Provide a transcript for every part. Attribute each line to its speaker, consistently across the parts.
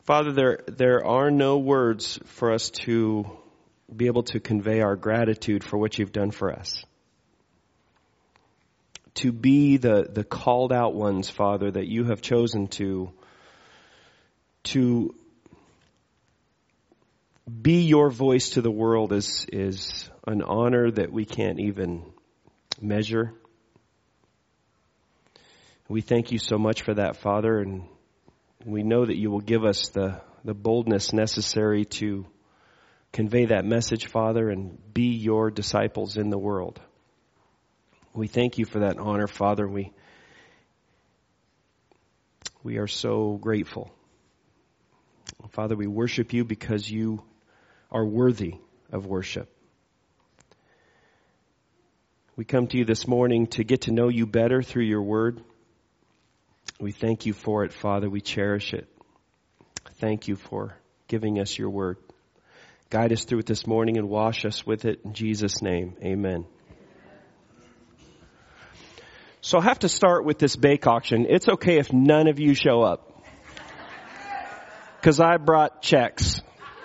Speaker 1: Father, there are no words for us to be able to convey our gratitude for what you've done for us. To be the called out ones, Father, that you have chosen to be your voice to the world is an honor that we can't even measure. We thank you so much for that, Father, and we know that you will give us the boldness necessary to convey that message, Father, and be your disciples in the world. We thank you for that honor, Father. We are so grateful. Father, we worship you because you are worthy of worship. We come to you this morning to get to know you better through your word. We thank you for it, Father. We cherish it. Thank you for giving us your word. Guide us through it this morning and wash us with it. In Jesus' name, amen. So I have to start with this bake auction. It's okay if none of you show up, because I brought checks.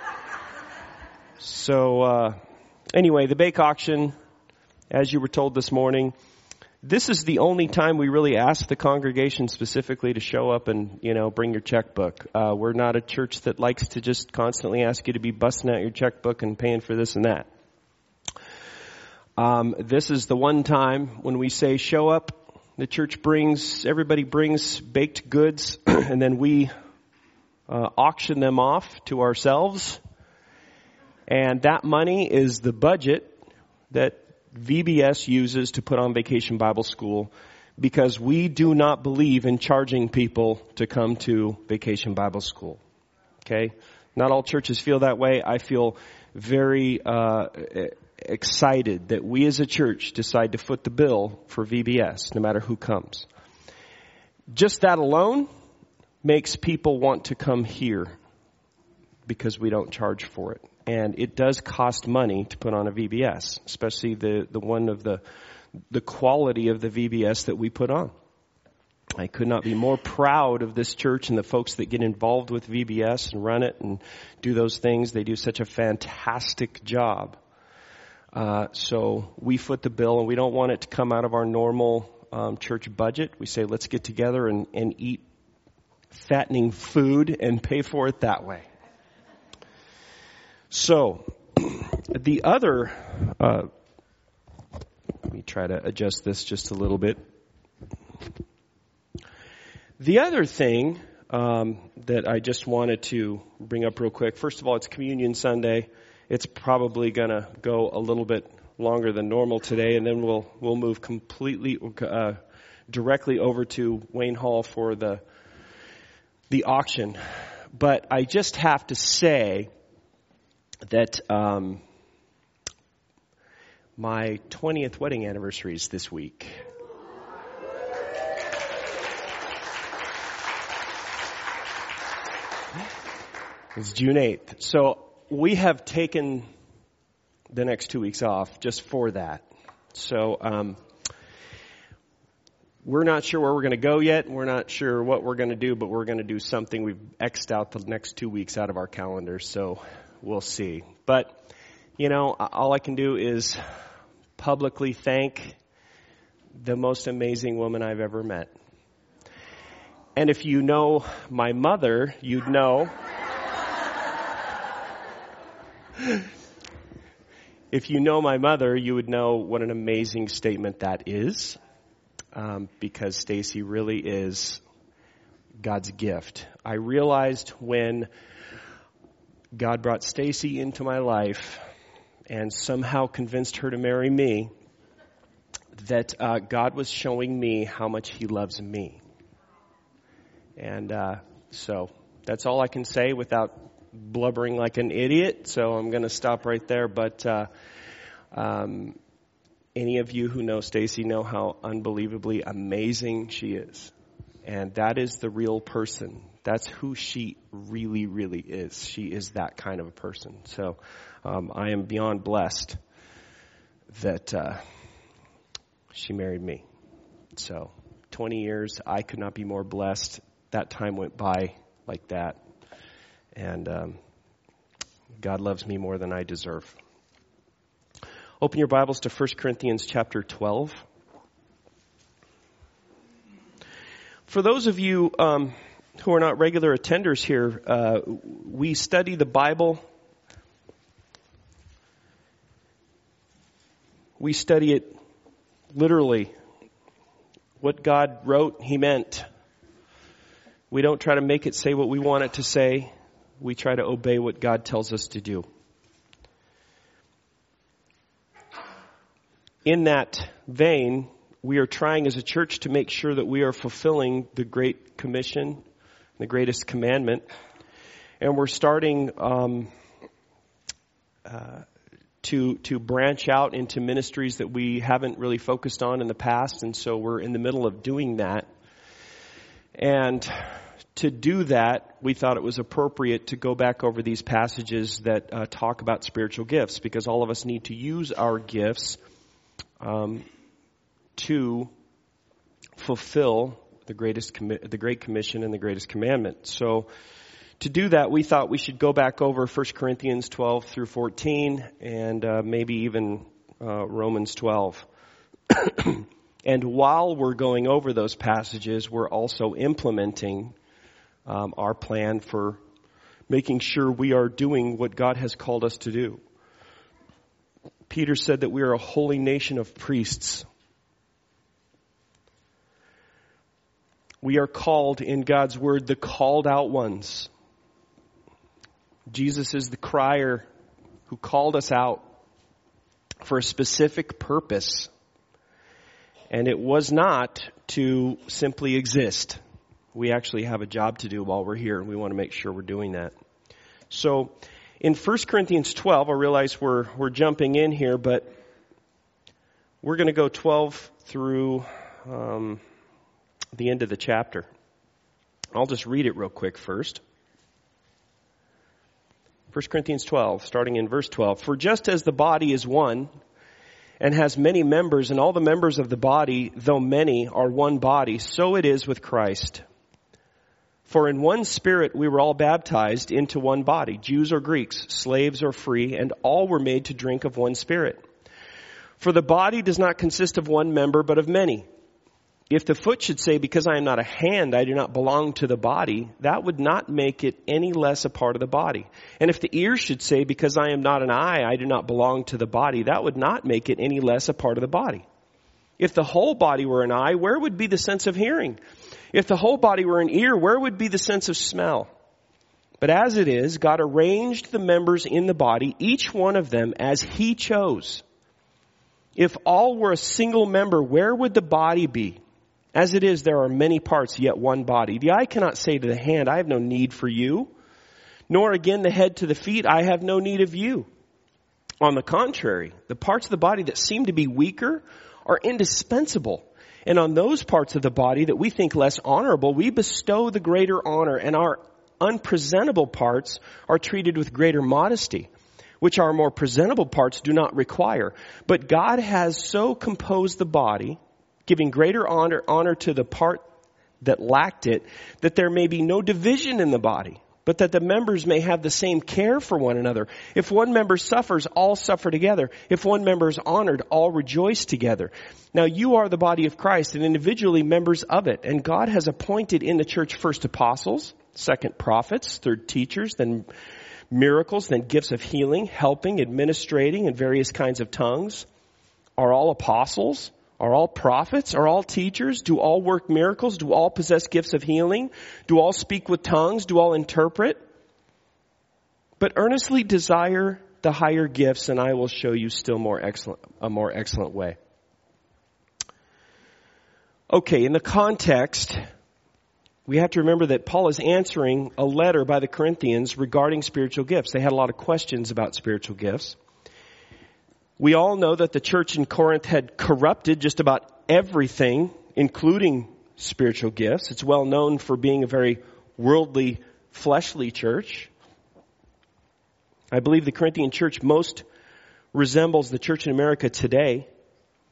Speaker 1: So anyway, the bake auction, as you were told this morning, this is the only time we really ask the congregation specifically to show up and, bring your checkbook. We're not a church that likes to just constantly ask you to be busting out your checkbook and paying for this and that. This is the one time when we say show up. The church everybody brings baked goods, and then we auction them off to ourselves. And that money is the budget that VBS uses to put on Vacation Bible School, because we do not believe in charging people to come to Vacation Bible School. Okay? Not all churches feel that way. I feel very excited that we as a church decide to foot the bill for VBS, no matter who comes. Just that alone makes people want to come here, because we don't charge for it. And it does cost money to put on a VBS, especially the one of the quality of the VBS that we put on. I could not be more proud of this church and the folks that get involved with VBS and run it and do those things. They do such a fantastic job. So we foot the bill, and we don't want it to come out of our normal church budget. We say, let's get together and eat fattening food and pay for it that way. So, the other, let me try to adjust this just a little bit. The other thing that I just wanted to bring up real quick, first of all, it's Communion Sunday. It's probably going to go a little bit longer than normal today, and then we'll move completely, directly over to Wayne Hall for the auction. But I just have to say that my 20th wedding anniversary is this week. It's June 8th. So we have taken the next 2 weeks off just for that. So we're not sure where we're going to go yet. We're not sure what we're going to do, but we're going to do something. We've X'd out the next 2 weeks out of our calendar, so we'll see. But, all I can do is publicly thank the most amazing woman I've ever met. And if you know my mother, you'd know. If you know my mother, you would know what an amazing statement that is. Because Stacy really is God's gift. I realized when God brought Stacy into my life and somehow convinced her to marry me, that God was showing me how much He loves me. And so that's all I can say without blubbering like an idiot. So I'm going to stop right there. But any of you who know Stacy know how unbelievably amazing she is. And that is the real person. That's who she really, really is. She is that kind of a person. So I am beyond blessed that she married me. So 20 years, I could not be more blessed. That time went by like that. And God loves me more than I deserve. Open your Bibles to 1 Corinthians chapter 12. For those of you who are not regular attenders here, we study the Bible. We study it literally. What God wrote, He meant. We don't try to make it say what we want it to say. We try to obey what God tells us to do. In that vein, we are trying as a church to make sure that we are fulfilling the Great Commission, the greatest commandment. And we're starting to branch out into ministries that we haven't really focused on in the past. And so we're in the middle of doing that. And to do that, we thought it was appropriate to go back over these passages that talk about spiritual gifts, because all of us need to use our gifts to fulfill the Great Commission and the greatest commandment. So to do that, we thought we should go back over 1 Corinthians 12 through 14 and maybe even Romans 12. And while we're going over those passages, we're also implementing our plan for making sure we are doing what God has called us to do. Peter said that we are a holy nation of priests. We are called in God's word the called out ones. Jesus is the crier who called us out for a specific purpose. And it was not to simply exist. We actually have a job to do while we're here, and we want to make sure we're doing that. So in 1 Corinthians 12, I realize we're jumping in here, but we're going to go 12 through the end of the chapter. I'll just read it real quick first. 1 Corinthians 12, starting in verse 12. For just as the body is one and has many members, and all the members of the body, though many, are one body, so it is with Christ. For in one Spirit we were all baptized into one body, Jews or Greeks, slaves or free, and all were made to drink of one Spirit. For the body does not consist of one member, but of many. If the foot should say, because I am not a hand, I do not belong to the body, that would not make it any less a part of the body. And if the ear should say, because I am not an eye, I do not belong to the body, that would not make it any less a part of the body. If the whole body were an eye, where would be the sense of hearing? If the whole body were an ear, where would be the sense of smell? But as it is, God arranged the members in the body, each one of them as He chose. If all were a single member, where would the body be? As it is, there are many parts, yet one body. The eye cannot say to the hand, I have no need for you. Nor again the head to the feet, I have no need of you. On the contrary, the parts of the body that seem to be weaker are indispensable. And on those parts of the body that we think less honorable, we bestow the greater honor, and our unpresentable parts are treated with greater modesty, which our more presentable parts do not require. But God has so composed the body, giving greater honor to the part that lacked it, that there may be no division in the body, but that the members may have the same care for one another. If one member suffers, all suffer together. If one member is honored, all rejoice together. Now you are the body of Christ and individually members of it. And God has appointed in the church first apostles, second prophets, third teachers, then miracles, then gifts of healing, helping, administrating, and various kinds of tongues. Are all apostles? Are all prophets? Are all teachers? Do all work miracles? Do all possess gifts of healing? Do all speak with tongues? Do all interpret? But earnestly desire the higher gifts, and I will show you a more excellent way. Okay, in the context, we have to remember that Paul is answering a letter by the Corinthians regarding spiritual gifts. They had a lot of questions about spiritual gifts. We all know that the church in Corinth had corrupted just about everything, including spiritual gifts. It's well known for being a very worldly, fleshly church. I believe the Corinthian church most resembles the church in America today.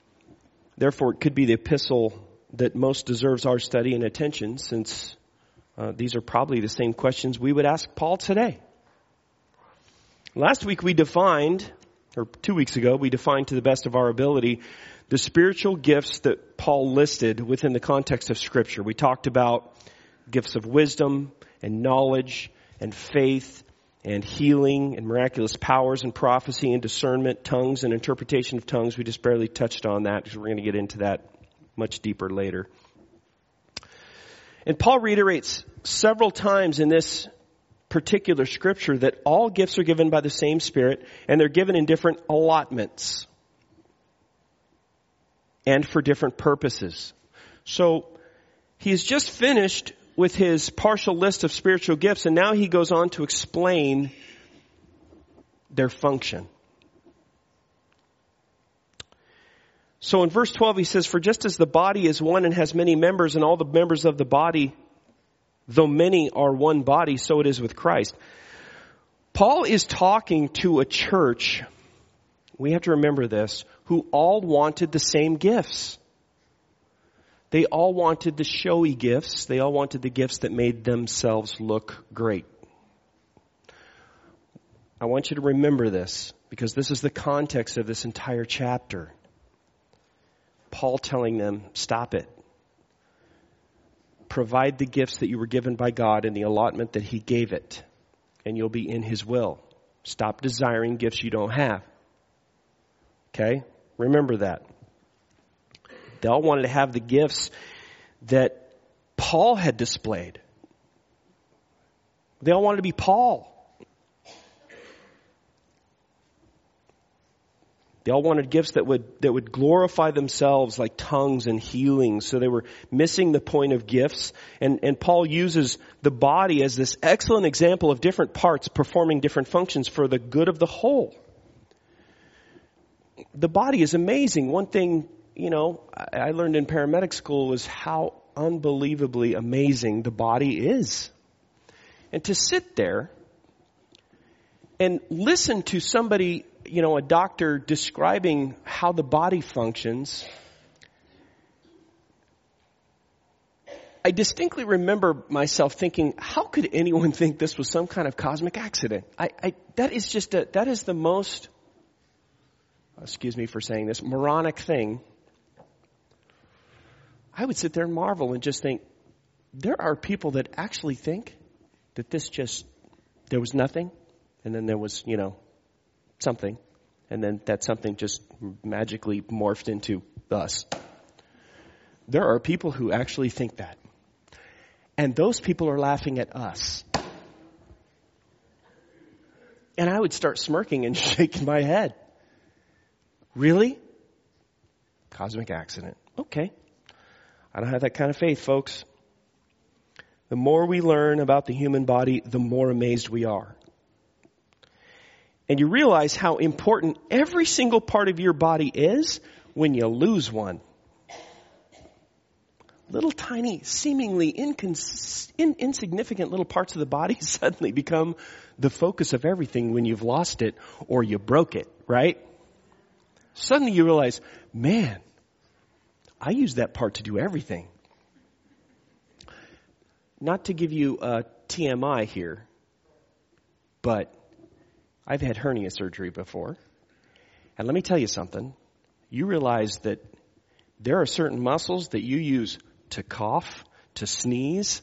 Speaker 1: Therefore, it could be the epistle that most deserves our study and attention, since These are probably the same questions we would ask Paul today. Last week we defined, or 2 weeks ago, we defined to the best of our ability the spiritual gifts that Paul listed within the context of Scripture. We talked about gifts of wisdom and knowledge and faith and healing and miraculous powers and prophecy and discernment, tongues and interpretation of tongues. We just barely touched on that because we're going to get into that much deeper later. And Paul reiterates several times in this particular scripture that all gifts are given by the same Spirit, and they're given in different allotments and for different purposes. So he's just finished with his partial list of spiritual gifts, and now he goes on to explain their function. So in verse 12 he says, "For just as the body is one and has many members, and all the members of the body, though many, are one body, so it is with Christ." Paul is talking to a church, we have to remember this, who all wanted the same gifts. They all wanted the showy gifts. They all wanted the gifts that made themselves look great. I want you to remember this, because this is the context of this entire chapter. Paul telling them, stop it. Provide the gifts that you were given by God in the allotment that He gave it, and you'll be in His will. Stop desiring gifts you don't have. Okay? Remember that. They all wanted to have the gifts that Paul had displayed. They all wanted to be Paul. They all wanted gifts that would glorify themselves, like tongues and healing. So they were missing the point of gifts. And Paul uses the body as this excellent example of different parts performing different functions for the good of the whole. The body is amazing. One thing, I learned in paramedic school was how unbelievably amazing the body is. And to sit there and listen to somebody, a doctor describing how the body functions, I distinctly remember myself thinking, how could anyone think this was some kind of cosmic accident? That is the most, excuse me for saying this, moronic thing. I would sit there and marvel and just think, there are people that actually think that there was nothing, and then there was, something, and then that something just magically morphed into us. There are people who actually think that. And those people are laughing at us. And I would start smirking and shaking my head. Really? Cosmic accident. Okay. I don't have that kind of faith, folks. The more we learn about the human body, the more amazed we are. And you realize how important every single part of your body is when you lose one. Little tiny, seemingly insignificant little parts of the body suddenly become the focus of everything when you've lost it or you broke it, right? Suddenly you realize, man, I use that part to do everything. Not to give you a TMI here, but I've had hernia surgery before. And let me tell you something. You realize that there are certain muscles that you use to cough, to sneeze,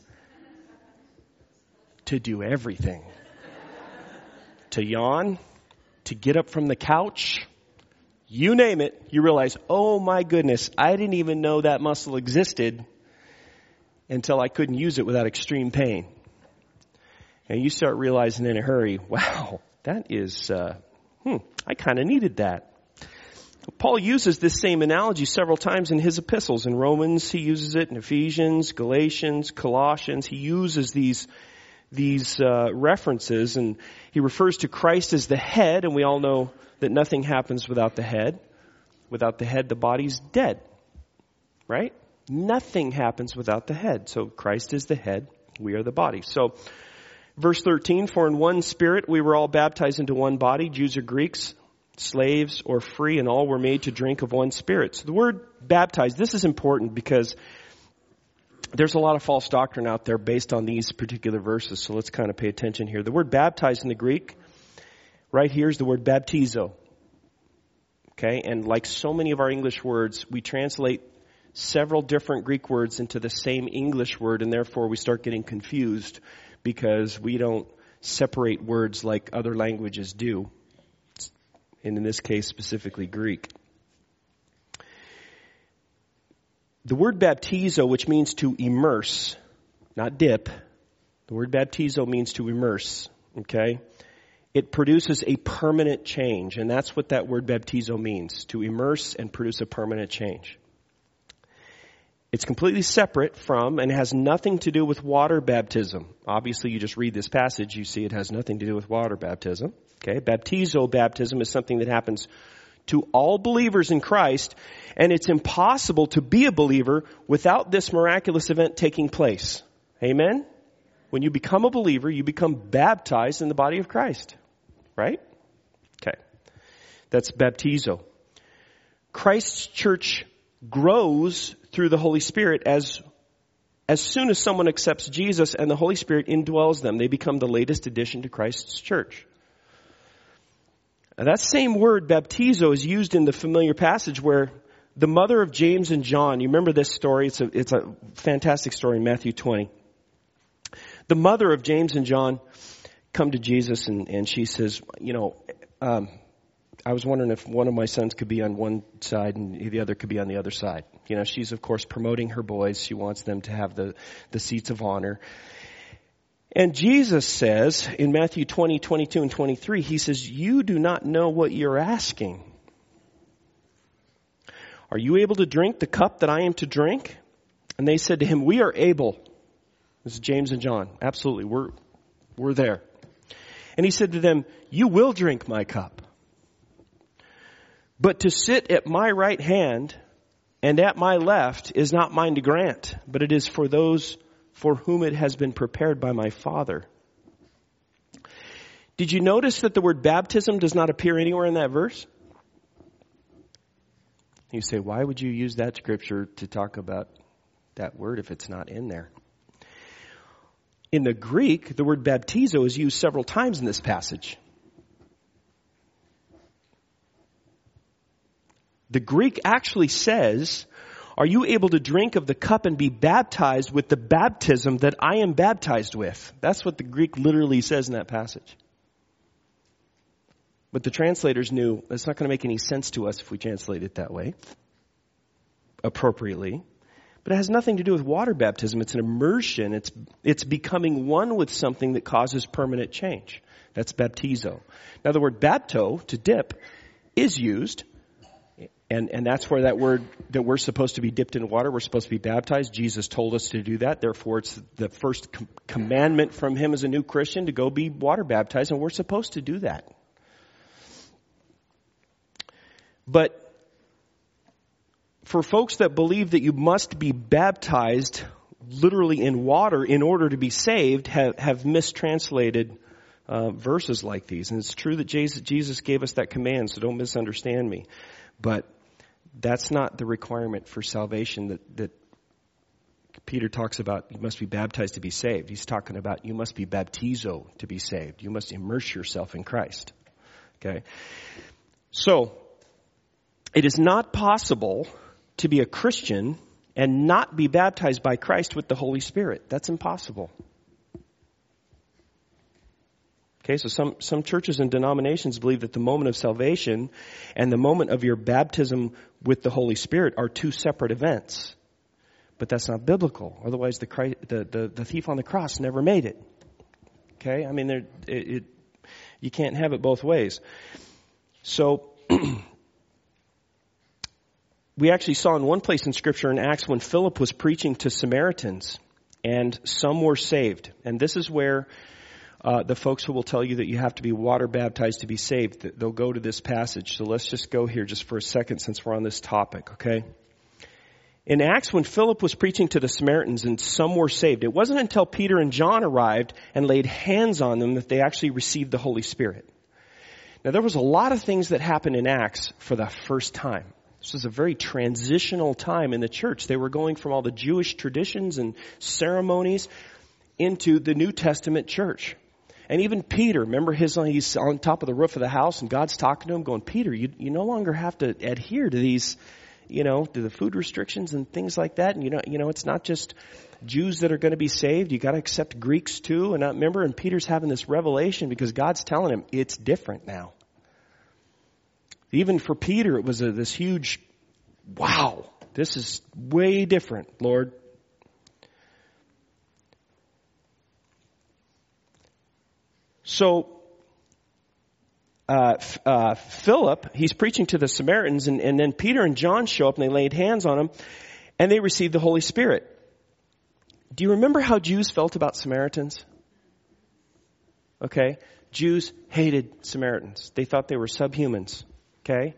Speaker 1: to do everything. To yawn, to get up from the couch. You name it, you realize, oh my goodness, I didn't even know that muscle existed until I couldn't use it without extreme pain. And you start realizing in a hurry, wow, that is, I kind of needed that. Paul uses this same analogy several times in his epistles. In Romans, he uses it. In Ephesians, Galatians, Colossians, he uses these references, and he refers to Christ as the head, and we all know that nothing happens without the head. Without the head, the body's dead. Right? Nothing happens without the head. So Christ is the head. We are the body. So, verse 13, for in one Spirit we were all baptized into one body, Jews or Greeks, slaves or free, and all were made to drink of one Spirit. So the word baptized, this is important because there's a lot of false doctrine out there based on these particular verses, so let's kind of pay attention here. The word baptize in the Greek, right here is the word baptizo. Okay, and like so many of our English words, we translate several different Greek words into the same English word, and therefore we start getting confused because we don't separate words like other languages do, and in this case specifically Greek. The word baptizo, which means to immerse, not dip, the word baptizo means to immerse, okay? It produces a permanent change, and that's what that word baptizo means, to immerse and produce a permanent change. It's completely separate from and has nothing to do with water baptism. Obviously, you just read this passage, you see it has nothing to do with water baptism. Okay, baptizo baptism is something that happens to all believers in Christ, and it's impossible to be a believer without this miraculous event taking place. Amen? When you become a believer, you become baptized in the body of Christ. Right? Okay. That's baptizo. Christ's church grows through the Holy Spirit as soon as someone accepts Jesus and the Holy Spirit indwells them. They become the latest addition to Christ's church. Now, that same word, baptizo, is used in the familiar passage where the mother of James and John, you remember this story? It's a fantastic story in Matthew 20. The mother of James and John come to Jesus and she says, I was wondering if one of my sons could be on one side and the other could be on the other side. She's of course promoting her boys. She wants them to have the seats of honor. And Jesus says in Matthew 20, 22 and 23, he says, you do not know what you're asking. Are you able to drink the cup that I am to drink? And they said to him, we are able. This is James and John. Absolutely. We're there. And he said to them, you will drink my cup. But to sit at my right hand and at my left is not mine to grant, but it is for those for whom it has been prepared by my Father. Did you notice that the word baptism does not appear anywhere in that verse? You say, why would you use that scripture to talk about that word if it's not in there? In the Greek, the word baptizo is used several times in this passage. The Greek actually says, are you able to drink of the cup and be baptized with the baptism that I am baptized with? That's what the Greek literally says in that passage. But the translators knew it's not going to make any sense to us if we translate it that way, appropriately. But it has nothing to do with water baptism. It's an immersion. It's becoming one with something that causes permanent change. That's baptizo. Now the word bapto, to dip, is used. And that's where that word that we're supposed to be dipped in water, we're supposed to be baptized. Jesus told us to do that. Therefore, it's the first commandment from him as a new Christian to go be water baptized, and we're supposed to do that. But for folks that believe that you must be baptized literally in water in order to be saved have mistranslated verses like these. And it's true that Jesus gave us that command, so don't misunderstand me. But that's not the requirement for salvation that Peter talks about. You must be baptized to be saved. He's talking about you must be baptizo to be saved. You must immerse yourself in Christ. Okay? So, it is not possible to be a Christian and not be baptized by Christ with the Holy Spirit. That's impossible. Okay, so some churches and denominations believe that the moment of salvation and the moment of your baptism with the Holy Spirit are two separate events. But that's not biblical. Otherwise, the thief on the cross never made it. Okay, I mean, you can't have it both ways. So, we actually saw in one place in Scripture in Acts when Philip was preaching to Samaritans, and some were saved. And this is where the folks who will tell you that you have to be water baptized to be saved, they'll go to this passage. So let's just go here just for a second since we're on this topic, okay? In Acts, when Philip was preaching to the Samaritans and some were saved, it wasn't until Peter and John arrived and laid hands on them that they actually received the Holy Spirit. Now, there was a lot of things that happened in Acts for the first time. This was a very transitional time in the church. They were going from all the Jewish traditions and ceremonies into the New Testament church. And even Peter, remember he's on top of the roof of the house and God's talking to him going, Peter, you no longer have to adhere to these, to the food restrictions and things like that. And it's not just Jews that are going to be saved. You got to accept Greeks too. And and Peter's having this revelation because God's telling him it's different now. Even for Peter, it was this huge, wow, this is way different, Lord. So, Philip, he's preaching to the Samaritans, and then Peter and John show up and they laid hands on him, and they received the Holy Spirit. Do you remember how Jews felt about Samaritans? Okay? Jews hated Samaritans. They thought they were subhumans. Okay?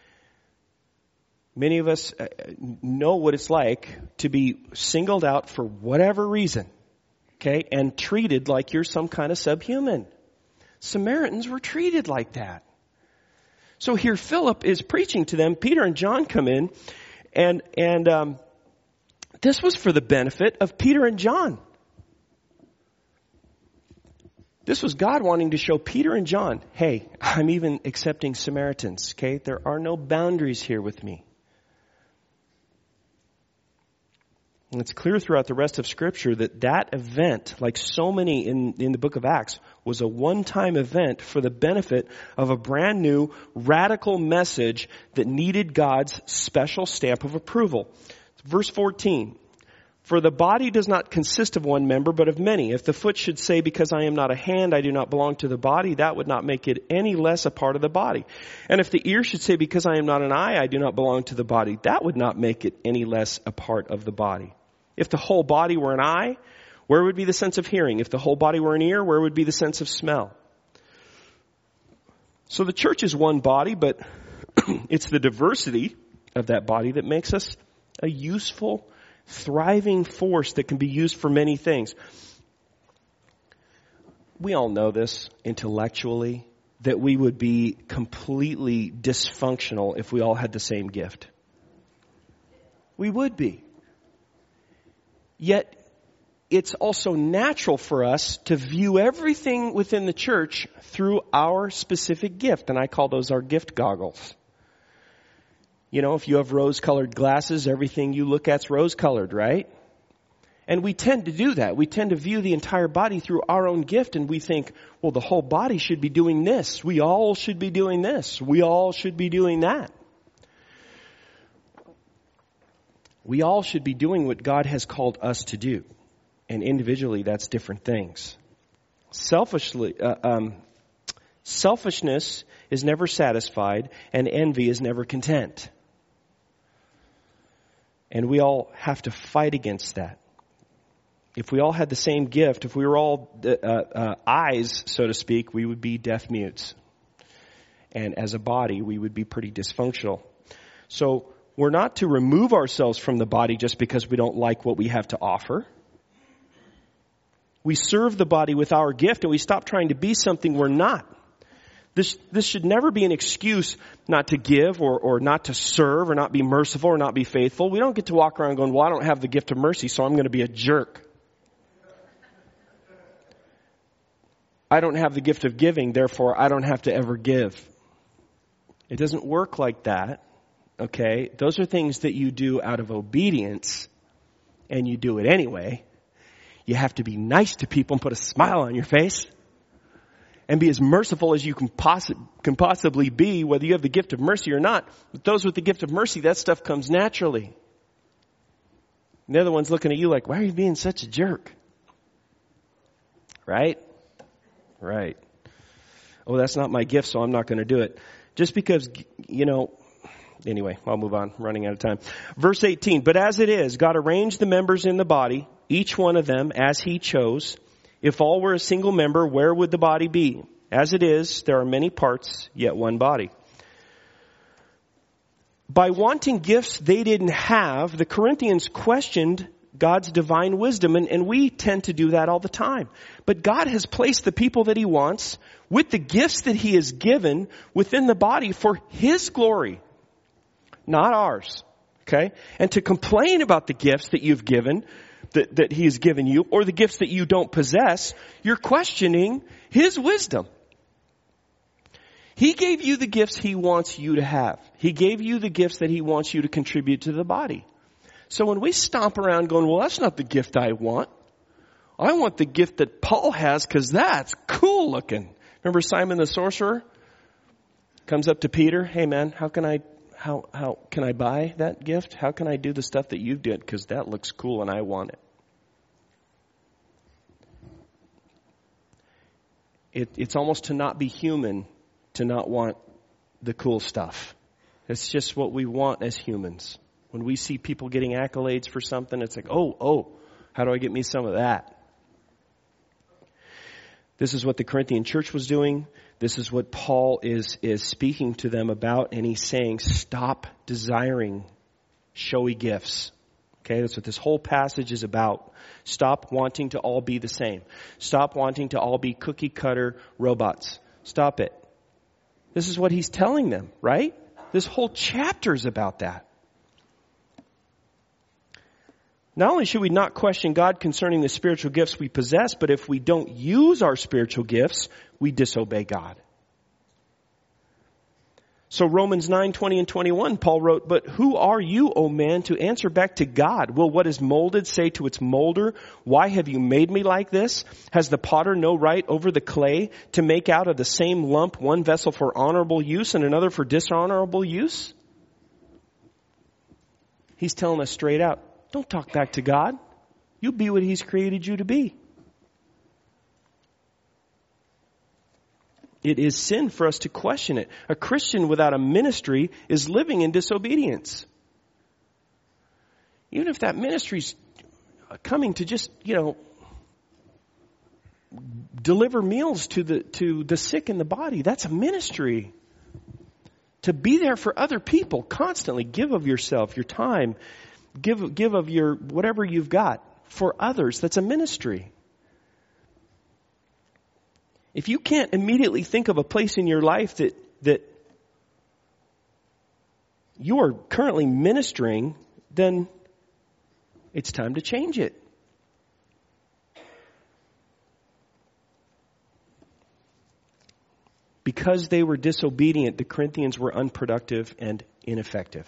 Speaker 1: Many of us know what it's like to be singled out for whatever reason. Okay? And treated like you're some kind of subhuman. Samaritans were treated like that. So here Philip is preaching to them. Peter and John come in. And this was for the benefit of Peter and John. This was God wanting to show Peter and John, hey, I'm even accepting Samaritans, okay? There are no boundaries here with me. And it's clear throughout the rest of Scripture that event, like so many in the book of Acts, was a one-time event for the benefit of a brand new, radical message that needed God's special stamp of approval. Verse 14. For the body does not consist of one member, but of many. If the foot should say, because I am not a hand, I do not belong to the body, that would not make it any less a part of the body. And if the ear should say, because I am not an eye, I do not belong to the body, that would not make it any less a part of the body. If the whole body were an eye, where would be the sense of hearing? If the whole body were an ear, where would be the sense of smell? So the church is one body, but it's the diversity of that body that makes us a useful, thriving force that can be used for many things. We all know this intellectually, that we would be completely dysfunctional if we all had the same gift. We would be. Yet, it's also natural for us to view everything within the church through our specific gift, and I call those our gift goggles. If you have rose-colored glasses, everything you look at's rose-colored, right? And we tend to do that. We tend to view the entire body through our own gift, and we think, well, the whole body should be doing this. We all should be doing this. We all should be doing that. We all should be doing what God has called us to do. And individually, that's different things. Selfishness is never satisfied, and envy is never content. And we all have to fight against that. If we all had the same gift, if we were all eyes, so to speak, we would be deaf mutes. And as a body, we would be pretty dysfunctional. So we're not to remove ourselves from the body just because we don't like what we have to offer. We serve the body with our gift, and we stop trying to be something we're not. This should never be an excuse not to give or not to serve or not be merciful or not be faithful. We don't get to walk around going, well, I don't have the gift of mercy, so I'm going to be a jerk. I don't have the gift of giving, therefore I don't have to ever give. It doesn't work like that, okay? Those are things that you do out of obedience, and you do it anyway. You have to be nice to people and put a smile on your face. And be as merciful as you can possibly be, whether you have the gift of mercy or not. With those with the gift of mercy, that stuff comes naturally. And the other one's looking at you like, why are you being such a jerk? Right? Right. Oh, that's not my gift, so I'm not going to do it. Just because, anyway, I'll move on. I'm running out of time. Verse 18, but as it is, God arranged the members in the body, each one of them as He chose. If all were a single member, where would the body be? As it is, there are many parts, yet one body. By wanting gifts they didn't have, the Corinthians questioned God's divine wisdom, and we tend to do that all the time. But God has placed the people that He wants with the gifts that He has given within the body for His glory. not ours. Okay? And to complain about the gifts that you've given, that He has given you, or the gifts that you don't possess, you're questioning His wisdom. He gave you the gifts He wants you to have. He gave you the gifts that He wants you to contribute to the body. So when we stomp around going, well, that's not the gift I want. I want the gift that Paul has because that's cool looking. Remember Simon the sorcerer? Comes up to Peter. Hey man, how can I buy that gift? How can I do the stuff that you did? Because that looks cool and I want it. It's almost to not be human to not want the cool stuff. It's just what we want as humans. When we see people getting accolades for something, it's like, oh, how do I get me some of that? This is what the Corinthian church was doing. This is what Paul is speaking to them about. And he's saying, stop desiring showy gifts. Okay, that's what this whole passage is about. Stop wanting to all be the same. Stop wanting to all be cookie cutter robots. Stop it. This is what he's telling them, right? This whole chapter is about that. Not only should we not question God concerning the spiritual gifts we possess, but if we don't use our spiritual gifts, we disobey God. So Romans 9:20 and 21, Paul wrote, but who are you, O man, to answer back to God? Will what is molded say to its molder, why have you made me like this? Has the potter no right over the clay to make out of the same lump one vessel for honorable use and another for dishonorable use? He's telling us straight out, don't talk back to God. You be what He's created you to be. It is sin for us to question it. A Christian without a ministry is living in disobedience. Even if that ministry's coming to just, deliver meals to the sick in the body, that's a ministry. To be there for other people constantly, give of yourself, your time, give of your whatever you've got for others, that's a ministry. If you can't immediately think of a place in your life that you are currently ministering, then it's time to change it. Because they were disobedient, the Corinthians were unproductive and ineffective.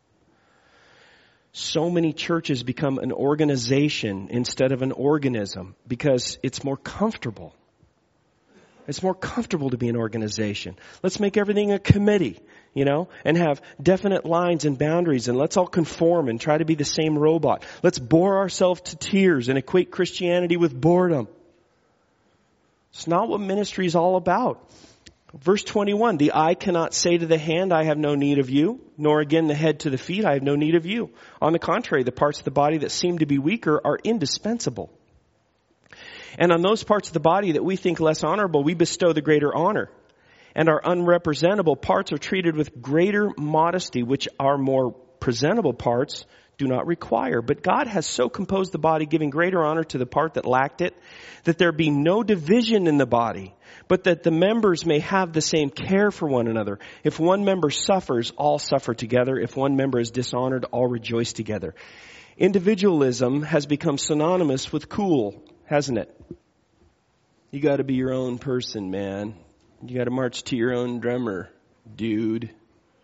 Speaker 1: So many churches become an organization instead of an organism because it's more comfortable. It's more comfortable to be an organization. Let's make everything a committee, and have definite lines and boundaries, and let's all conform and try to be the same robot. Let's bore ourselves to tears and equate Christianity with boredom. It's not what ministry is all about. Verse 21, the eye cannot say to the hand, I have no need of you, nor again the head to the feet, I have no need of you. On the contrary, the parts of the body that seem to be weaker are indispensable. And on those parts of the body that we think less honorable, we bestow the greater honor. And our unrepresentable parts are treated with greater modesty, which our more presentable parts do not require. But God has so composed the body, giving greater honor to the part that lacked it, that there be no division in the body, but that the members may have the same care for one another. If one member suffers, all suffer together. If one member is dishonored, all rejoice together. Individualism has become synonymous with cool, hasn't it? You got to be your own person, man. You got to march to your own drummer, dude.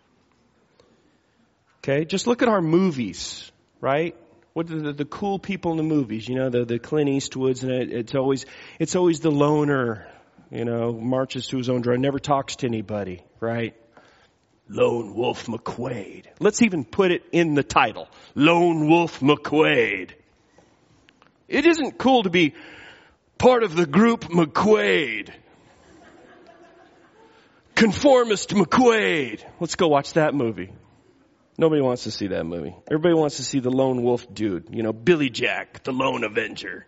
Speaker 1: Okay, just look at our movies, right? What are the cool people in the movies? The Clint Eastwoods, and it's always the loner, marches to his own drum, never talks to anybody, right? Lone Wolf McQuade. Let's even put it in the title, Lone Wolf McQuade. It isn't cool to be part of the group McQuade. Conformist McQuade. Let's go watch that movie. Nobody wants to see that movie. Everybody wants to see the lone wolf dude. Billy Jack, the lone avenger.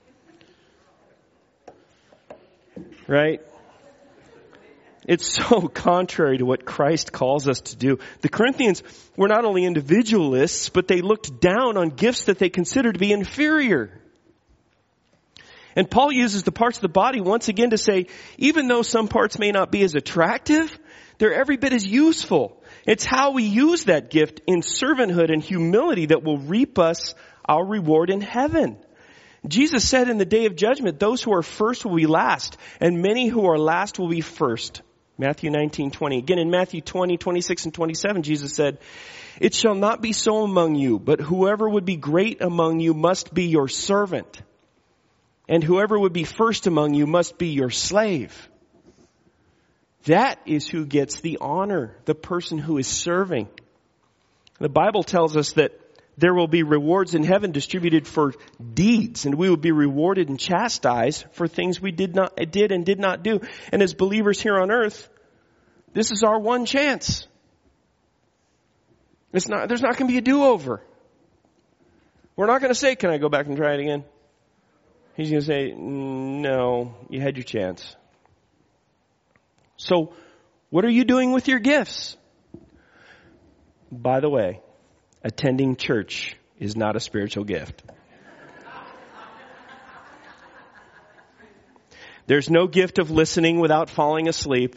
Speaker 1: Right? It's so contrary to what Christ calls us to do. The Corinthians were not only individualists, but they looked down on gifts that they considered to be inferior. And Paul uses the parts of the body once again to say, even though some parts may not be as attractive, They're every bit as useful. It's how we use that gift in servanthood and humility that will reap us our reward in heaven. Jesus said in the day of judgment, those who are first will be last, and many who are last will be first. Matthew 19:20. Again in Matthew 20:26 and 27, Jesus said, it shall not be so among you, but whoever would be great among you must be your servant. And whoever would be first among you must be your slave. That is who gets the honor, the person who is serving. The Bible tells us that there will be rewards in heaven distributed for deeds, and we will be rewarded and chastised for things we did and did not do. And as believers here on earth, this is our one chance. There's not going to be a do-over. We're not going to say, can I go back and try it again? He's going to say, no, you had your chance. So, what are you doing with your gifts? By the way, attending church is not a spiritual gift. There's no gift of listening without falling asleep.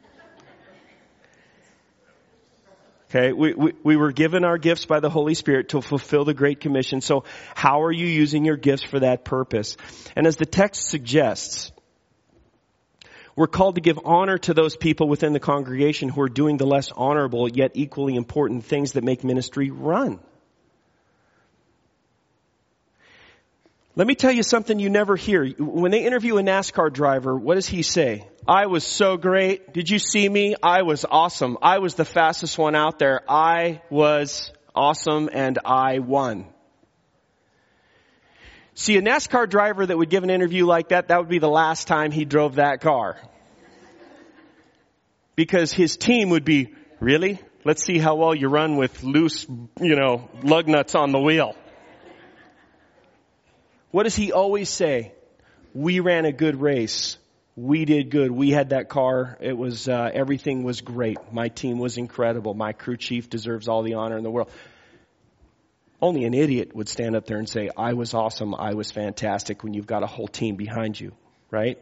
Speaker 1: Okay, we were given our gifts by the Holy Spirit to fulfill the Great Commission. So how are you using your gifts for that purpose? And as the text suggests, we're called to give honor to those people within the congregation who are doing the less honorable yet equally important things that make ministry run. Let me tell you something you never hear. When they interview a NASCAR driver, what does he say? I was so great. Did you see me? I was awesome. I was the fastest one out there. I was awesome and I won. See, a NASCAR driver that would give an interview like that would be the last time he drove that car. Because his team would be, really? Let's see how well you run with loose, lug nuts on the wheel. What does he always say? We ran a good race. We did good. We had that car. It was, everything was great. My team was incredible. My crew chief deserves all the honor in the world. Only an idiot would stand up there and say, I was awesome. I was fantastic, when you've got a whole team behind you, right?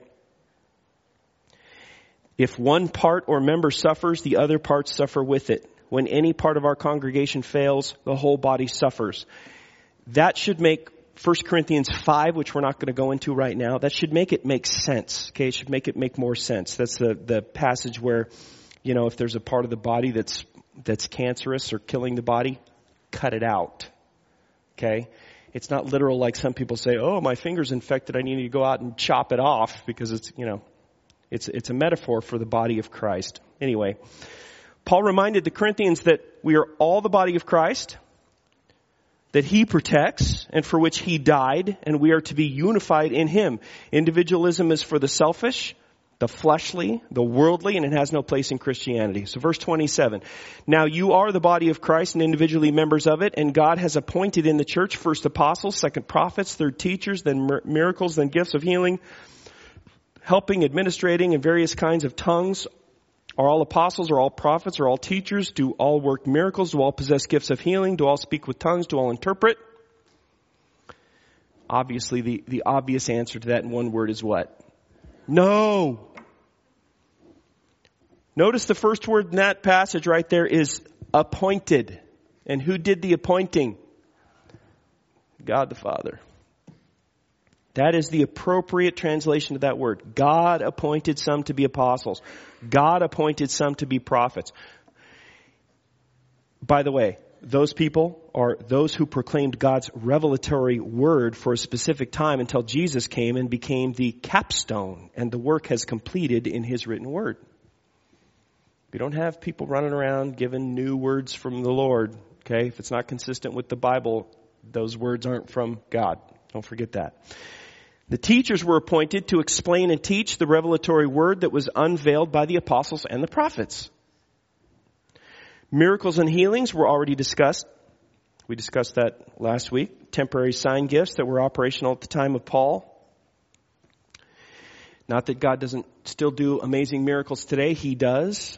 Speaker 1: If one part or member suffers, the other parts suffer with it. When any part of our congregation fails, the whole body suffers. That should make 1 Corinthians 5, which we're not going to go into right now, that should make it make sense. Okay, it should make it make more sense. That's the passage where, if there's a part of the body that's cancerous or killing the body, cut it out. Okay? It's not literal like some people say, oh, my finger's infected, I need to go out and chop it off, because it's a metaphor for the body of Christ. Anyway, Paul reminded the Corinthians that we are all the body of Christ, that he protects and for which he died, and we are to be unified in him. Individualism is for the selfish, the fleshly, the worldly, and it has no place in Christianity. So verse 27. Now you are the body of Christ and individually members of it, and God has appointed in the church first apostles, second prophets, third teachers, then miracles, then gifts of healing, helping, administrating, and various kinds of tongues. Are all apostles, are all prophets, are all teachers? Do all work miracles? Do all possess gifts of healing? Do all speak with tongues? Do all interpret? Obviously, the obvious answer to that in one word is what? No. Notice the first word in that passage right there is appointed. And who did the appointing? God the Father. That is the appropriate translation of that word. God appointed some to be apostles. God appointed some to be prophets. By the way, those people are those who proclaimed God's revelatory word for a specific time until Jesus came and became the capstone, and the work has completed in his written word. We don't have people running around giving new words from the Lord. Okay, if it's not consistent with the Bible, those words aren't from God. Don't forget that. The teachers were appointed to explain and teach the revelatory word that was unveiled by the apostles and the prophets. Miracles and healings were already discussed. We discussed that last week. Temporary sign gifts that were operational at the time of Paul. Not that God doesn't still do amazing miracles today. He does.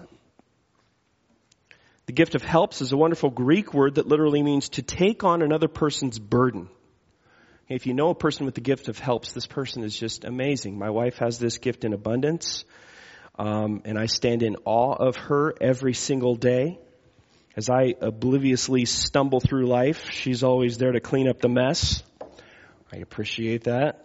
Speaker 1: The gift of helps is a wonderful Greek word that literally means to take on another person's burden. If you know a person with the gift of helps, this person is just amazing. My wife has this gift in abundance. And I stand in awe of her every single day. As I obliviously stumble through life, she's always there to clean up the mess. I appreciate that.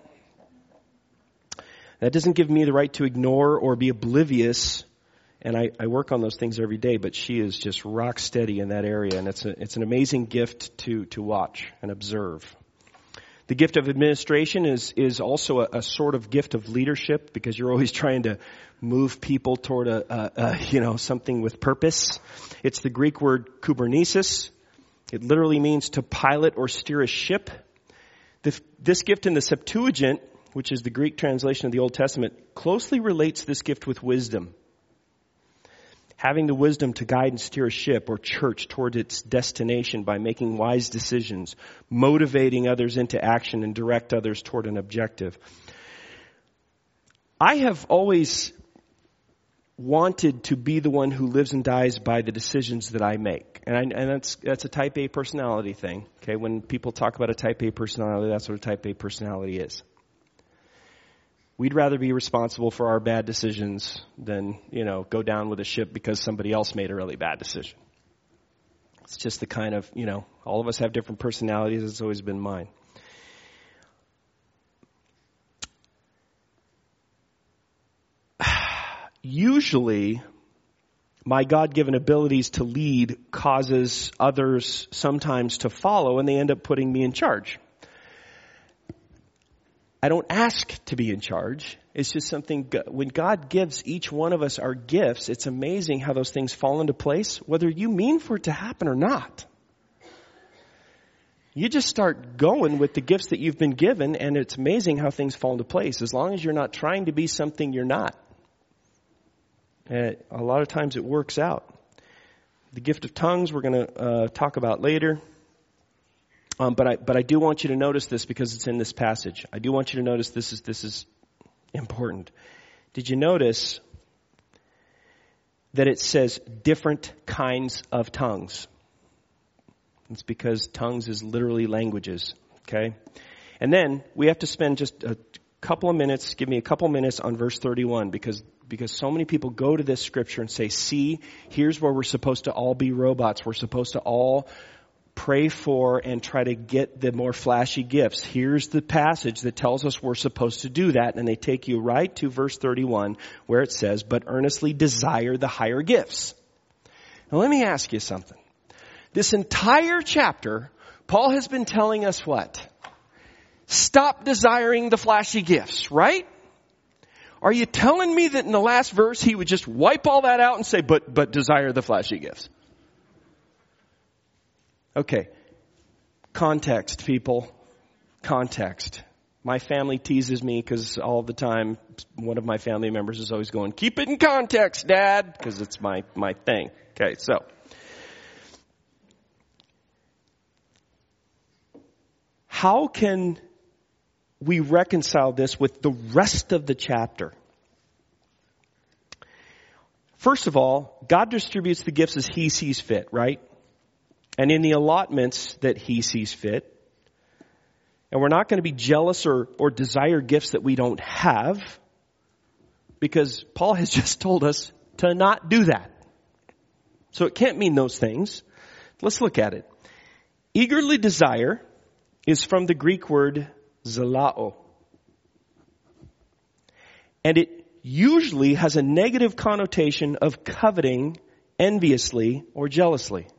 Speaker 1: That doesn't give me the right to ignore or be oblivious, and I work on those things every day, but she is just rock steady in that area, and it's an amazing gift to watch and observe. The gift of administration is also a sort of gift of leadership, because you're always trying to move people toward something with purpose. It's the Greek word kubernesis. It literally means to pilot or steer a ship. This gift in the Septuagint, which is the Greek translation of the Old Testament, closely relates this gift with wisdom. Having the wisdom to guide and steer a ship or church toward its destination by making wise decisions, motivating others into action, and direct others toward an objective. I have always wanted to be the one who lives and dies by the decisions that I make. And that's a type A personality thing. Okay, when people talk about a type A personality, that's what a type A personality is. We'd rather be responsible for our bad decisions than, go down with a ship because somebody else made a really bad decision. It's just the kind of, all of us have different personalities. It's always been mine. Usually, my God-given abilities to lead causes others sometimes to follow, and they end up putting me in charge. I don't ask to be in charge. It's just something, when God gives each one of us our gifts, it's amazing how those things fall into place, whether you mean for it to happen or not. You just start going with the gifts that you've been given, and it's amazing how things fall into place, as long as you're not trying to be something you're not. A lot of times it works out. The gift of tongues we're going to talk about later. But I do want you to notice this because it's in this passage. I do want you to notice this is important. Did you notice that it says different kinds of tongues? It's because tongues is literally languages. Okay? And then we have to spend just a couple of minutes, give me a couple minutes on verse 31 because so many people go to this scripture and say, see, here's where we're supposed to all be robots. We're supposed to all pray for and try to get the more flashy gifts. Here's the passage that tells us we're supposed to do that. And they take you right to verse 31 where it says, but earnestly desire the higher gifts. Now let me ask you something. This entire chapter, Paul has been telling us what? Stop desiring the flashy gifts, right? Are you telling me that in the last verse he would just wipe all that out and say, but desire the flashy gifts? Okay. Context, people. Context. My family teases me because all the time one of my family members is always going, keep it in context, Dad, because it's my thing. Okay, so. How can we reconcile this with the rest of the chapter? First of all, God distributes the gifts as He sees fit, right? And in the allotments that He sees fit. And we're not going to be jealous or desire gifts that we don't have, because Paul has just told us to not do that. So it can't mean those things. Let's look at it. Eagerly desire is from the Greek word zelao. And it usually has a negative connotation of coveting enviously or jealously.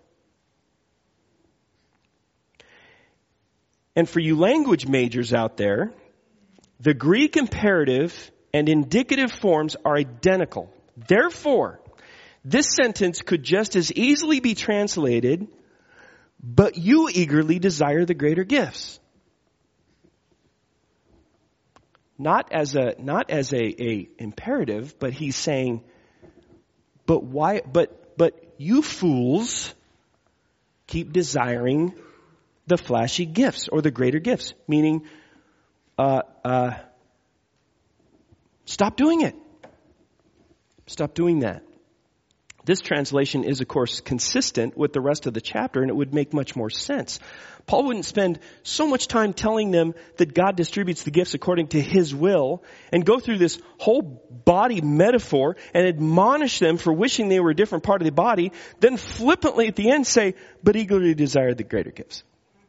Speaker 1: And for you language majors out there, the Greek imperative and indicative forms are identical. Therefore, this sentence could just as easily be translated, but you eagerly desire the greater gifts. Not as a imperative, but he's saying, but why, but you fools keep desiring the flashy gifts or the greater gifts, meaning, stop doing it. Stop doing that. This translation is, of course, consistent with the rest of the chapter, and it would make much more sense. Paul wouldn't spend so much time telling them that God distributes the gifts according to His will and go through this whole body metaphor and admonish them for wishing they were a different part of the body, then flippantly at the end say, but eagerly desire the greater gifts.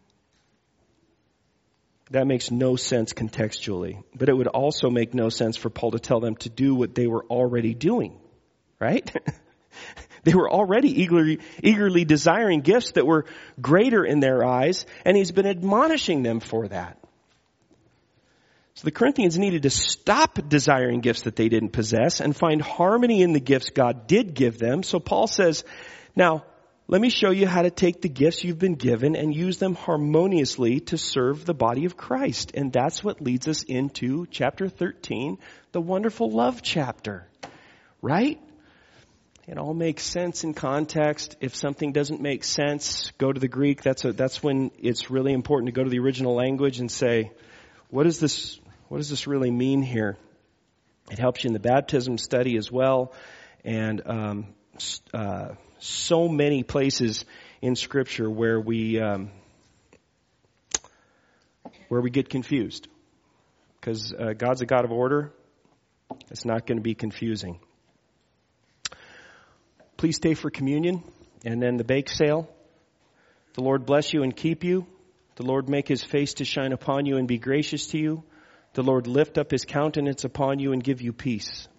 Speaker 1: That makes no sense contextually, but it would also make no sense for Paul to tell them to do what they were already doing, right? They were already eagerly desiring gifts that were greater in their eyes, and he's been admonishing them for that. So the Corinthians needed to stop desiring gifts that they didn't possess and find harmony in the gifts God did give them. So Paul says, now, let me show you how to take the gifts you've been given and use them harmoniously to serve the body of Christ. And that's what leads us into chapter 13, the wonderful love chapter, right? It all makes sense in context. If something doesn't make sense, go to the Greek. That's when it's really important to go to the original language and say, what does this really mean here? It helps you in the baptism study as well. And so many places in Scripture where we get confused. Because God's a God of order. It's not going to be confusing. Please stay for communion and then the bake sale. The Lord bless you and keep you. The Lord make His face to shine upon you and be gracious to you. The Lord lift up His countenance upon you and give you peace.